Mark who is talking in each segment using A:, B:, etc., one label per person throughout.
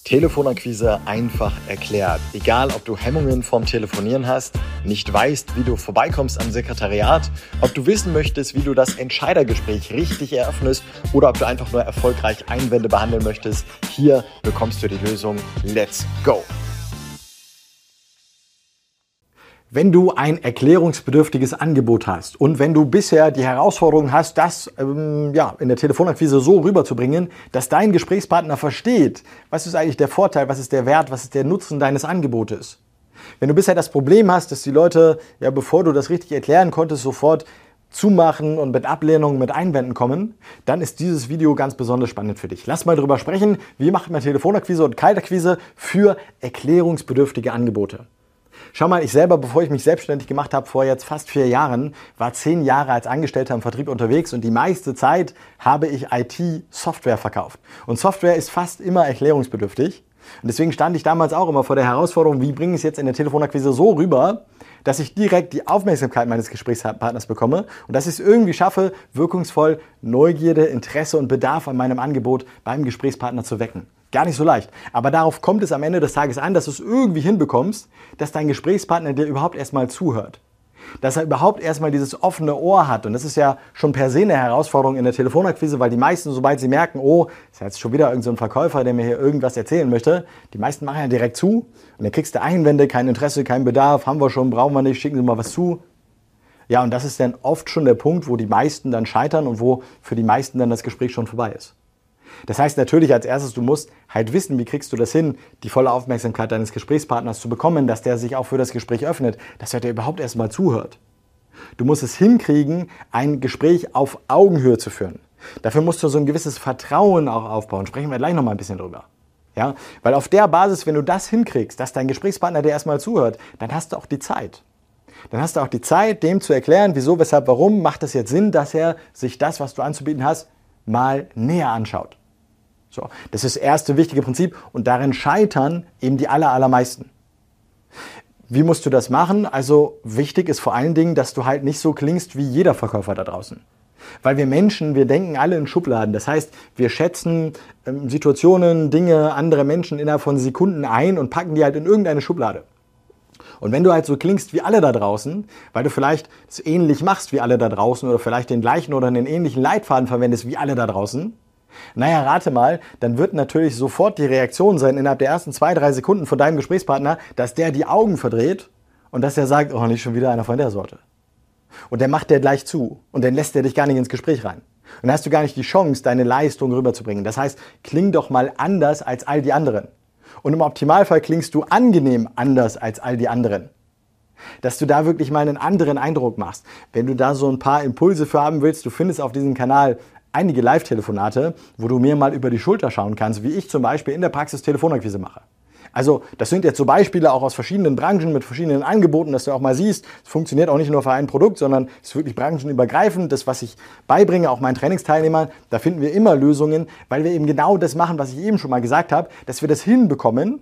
A: Telefonakquise einfach erklärt. Egal, ob du Hemmungen vorm Telefonieren hast, nicht weißt, wie du vorbeikommst am Sekretariat, ob du wissen möchtest, wie du das Entscheidergespräch richtig eröffnest oder ob du einfach nur erfolgreich Einwände behandeln möchtest, hier bekommst du die Lösung. Let's go! Wenn du ein erklärungsbedürftiges Angebot hast und wenn du bisher die Herausforderung hast, das in der Telefonakquise so rüberzubringen, dass dein Gesprächspartner versteht, was ist eigentlich der Vorteil, was ist der Wert, was ist der Nutzen deines Angebotes. Wenn du bisher das Problem hast, dass die Leute, bevor du das richtig erklären konntest, sofort zumachen und mit Ablehnung, mit Einwänden kommen, dann ist dieses Video ganz besonders spannend für dich. Lass mal drüber sprechen, wie macht man Telefonakquise und Kaltakquise für erklärungsbedürftige Angebote. Schau mal, ich selber, bevor ich mich selbstständig gemacht habe, vor jetzt fast 4 Jahren, war 10 Jahre als Angestellter im Vertrieb unterwegs und die meiste Zeit habe ich IT-Software verkauft. Und Software ist fast immer erklärungsbedürftig. Und deswegen stand ich damals auch immer vor der Herausforderung, wie bringe ich es jetzt in der Telefonakquise so rüber, dass ich direkt die Aufmerksamkeit meines Gesprächspartners bekomme und dass ich es irgendwie schaffe, wirkungsvoll Neugierde, Interesse und Bedarf an meinem Angebot beim Gesprächspartner zu wecken. Gar nicht so leicht. Aber darauf kommt es am Ende des Tages an, dass du es irgendwie hinbekommst, dass dein Gesprächspartner dir überhaupt erstmal zuhört. Dass er überhaupt erstmal dieses offene Ohr hat. Und das ist ja schon per se eine Herausforderung in der Telefonakquise, weil die meisten, sobald sie merken, oh, ist jetzt schon wieder irgend so ein Verkäufer, der mir hier irgendwas erzählen möchte, die meisten machen ja direkt zu. Und dann kriegst du Einwände, kein Interesse, kein Bedarf, haben wir schon, brauchen wir nicht, schicken Sie mal was zu. Ja, und das ist dann oft schon der Punkt, wo die meisten dann scheitern und wo für die meisten dann das Gespräch schon vorbei ist. Das heißt natürlich als erstes, du musst halt wissen, wie kriegst du das hin, die volle Aufmerksamkeit deines Gesprächspartners zu bekommen, dass der sich auch für das Gespräch öffnet, dass er dir überhaupt erstmal zuhört. Du musst es hinkriegen, ein Gespräch auf Augenhöhe zu führen. Dafür musst du so ein gewisses Vertrauen auch aufbauen. Sprechen wir gleich nochmal ein bisschen drüber. Ja? Weil auf der Basis, wenn du das hinkriegst, dass dein Gesprächspartner dir erstmal zuhört, dann hast du auch die Zeit. Dann hast du auch die Zeit, dem zu erklären, wieso, weshalb, warum, macht es jetzt Sinn, dass er sich das, was du anzubieten hast, mal näher anschaut. So, das ist das erste wichtige Prinzip und darin scheitern eben die allermeisten. Wie musst du das machen? Also wichtig ist vor allen Dingen, dass du halt nicht so klingst wie jeder Verkäufer da draußen. Weil wir Menschen, wir denken alle in Schubladen. Das heißt, wir schätzen Situationen, Dinge, andere Menschen innerhalb von Sekunden ein und packen die halt in irgendeine Schublade. Und wenn du halt so klingst wie alle da draußen, weil du vielleicht es ähnlich machst wie alle da draußen oder vielleicht den gleichen oder einen ähnlichen Leitfaden verwendest wie alle da draußen, naja, rate mal, dann wird natürlich sofort die Reaktion sein innerhalb der ersten 2-3 Sekunden von deinem Gesprächspartner, dass der die Augen verdreht und dass er sagt, oh, nicht schon wieder einer von der Sorte. Und dann macht der gleich zu und dann lässt der dich gar nicht ins Gespräch rein. Und dann hast du gar nicht die Chance, deine Leistung rüberzubringen. Das heißt, kling doch mal anders als all die anderen. Und im Optimalfall klingst du angenehm anders als all die anderen. Dass du da wirklich mal einen anderen Eindruck machst. Wenn du da so ein paar Impulse für haben willst, du findest auf diesem Kanal einige Live-Telefonate, wo du mir mal über die Schulter schauen kannst, wie ich zum Beispiel in der Praxis Telefonakquise mache. Also das sind jetzt so Beispiele auch aus verschiedenen Branchen mit verschiedenen Angeboten, dass du auch mal siehst, es funktioniert auch nicht nur für ein Produkt, sondern es ist wirklich branchenübergreifend. Das, was ich beibringe, auch meinen Trainingsteilnehmern, da finden wir immer Lösungen, weil wir eben genau das machen, was ich eben schon mal gesagt habe, dass wir das hinbekommen,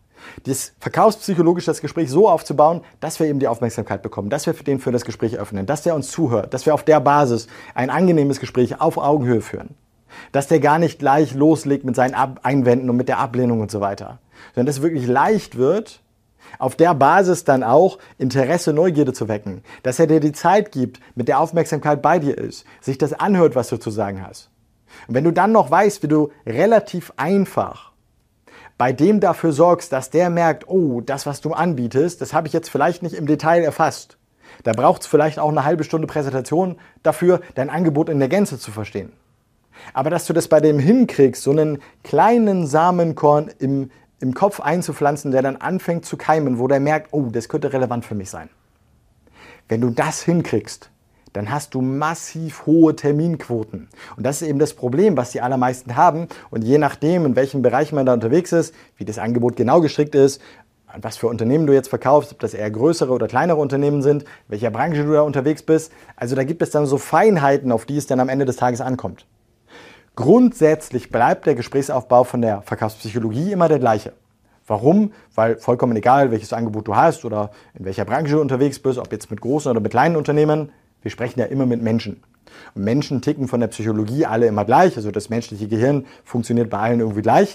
A: das verkaufspsychologisch das Gespräch so aufzubauen, dass wir eben die Aufmerksamkeit bekommen, dass wir den für das Gespräch öffnen, dass der uns zuhört, dass wir auf der Basis ein angenehmes Gespräch auf Augenhöhe führen, dass der gar nicht gleich loslegt mit seinen Einwänden und mit der Ablehnung und so weiter, sondern dass es wirklich leicht wird, auf der Basis dann auch Interesse, Neugierde zu wecken, dass er dir die Zeit gibt, mit der Aufmerksamkeit bei dir ist, sich das anhört, was du zu sagen hast. Und wenn du dann noch weißt, wie du relativ einfach bei dem dafür sorgst, dass der merkt, oh, das, was du anbietest, das habe ich jetzt vielleicht nicht im Detail erfasst. Da braucht es vielleicht auch eine halbe Stunde Präsentation dafür, dein Angebot in der Gänze zu verstehen. Aber dass du das bei dem hinkriegst, so einen kleinen Samenkorn im Kopf einzupflanzen, der dann anfängt zu keimen, wo der merkt, oh, das könnte relevant für mich sein. Wenn du das hinkriegst, dann hast du massiv hohe Terminquoten. Und das ist eben das Problem, was die allermeisten haben. Und je nachdem, in welchem Bereich man da unterwegs ist, wie das Angebot genau gestrickt ist, was für Unternehmen du jetzt verkaufst, ob das eher größere oder kleinere Unternehmen sind, welcher Branche du da unterwegs bist. Also da gibt es dann so Feinheiten, auf die es dann am Ende des Tages ankommt. Grundsätzlich bleibt der Gesprächsaufbau von der Verkaufspsychologie immer der gleiche. Warum? Weil vollkommen egal, welches Angebot du hast oder in welcher Branche du unterwegs bist, ob jetzt mit großen oder mit kleinen Unternehmen, wir sprechen ja immer mit Menschen. Und Menschen ticken von der Psychologie alle immer gleich. Also das menschliche Gehirn funktioniert bei allen irgendwie gleich.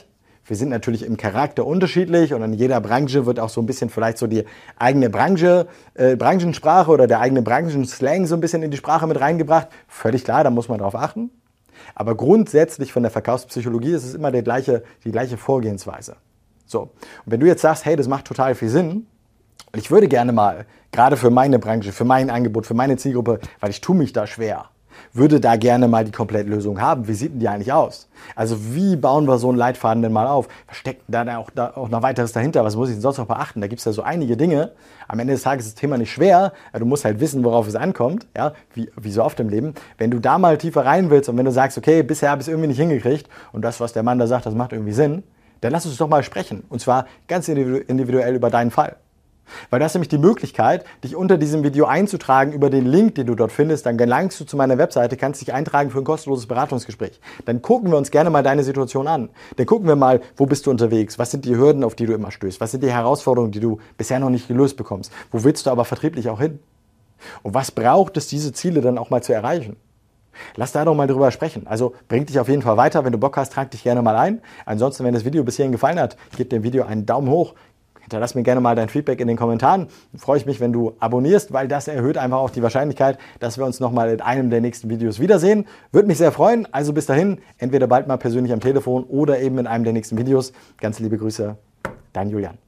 A: Wir sind natürlich im Charakter unterschiedlich und in jeder Branche wird auch so ein bisschen vielleicht so die eigene Branche, Branchensprache oder der eigene Branchenslang so ein bisschen in die Sprache mit reingebracht. Völlig klar, da muss man drauf achten. Aber grundsätzlich von der Verkaufspsychologie ist es immer die gleiche Vorgehensweise. So. Und wenn du jetzt sagst, hey, das macht total viel Sinn, und ich würde gerne mal, gerade für meine Branche, für mein Angebot, für meine Zielgruppe, weil ich tue mich da schwer, würde da gerne mal die Komplettlösung haben. Wie sieht denn die eigentlich aus? Also wie bauen wir so einen Leitfaden denn mal auf? Was steckt da auch noch weiteres dahinter? Was muss ich denn sonst noch beachten? Da gibt es ja so einige Dinge. Am Ende des Tages ist das Thema nicht schwer. Du musst halt wissen, worauf es ankommt. Ja? Wie so oft im Leben. Wenn du da mal tiefer rein willst und wenn du sagst, okay, bisher habe ich es irgendwie nicht hingekriegt und das, was der Mann da sagt, das macht irgendwie Sinn, dann lass uns doch mal sprechen. Und zwar ganz individuell über deinen Fall. Weil du hast nämlich die Möglichkeit, dich unter diesem Video einzutragen über den Link, den du dort findest. Dann gelangst du zu meiner Webseite, kannst dich eintragen für ein kostenloses Beratungsgespräch. Dann gucken wir uns gerne mal deine Situation an. Dann gucken wir mal, wo bist du unterwegs? Was sind die Hürden, auf die du immer stößt? Was sind die Herausforderungen, die du bisher noch nicht gelöst bekommst? Wo willst du aber vertrieblich auch hin? Und was braucht es, diese Ziele dann auch mal zu erreichen? Lass da doch mal drüber sprechen. Also bringt dich auf jeden Fall weiter. Wenn du Bock hast, trag dich gerne mal ein. Ansonsten, wenn das Video bis hierhin gefallen hat, gib dem Video einen Daumen hoch. Hinterlass mir gerne mal dein Feedback in den Kommentaren. Freue ich mich, wenn du abonnierst, weil das erhöht einfach auch die Wahrscheinlichkeit, dass wir uns nochmal in einem der nächsten Videos wiedersehen. Würde mich sehr freuen. Also bis dahin, entweder bald mal persönlich am Telefon oder eben in einem der nächsten Videos. Ganz liebe Grüße, dein Julian.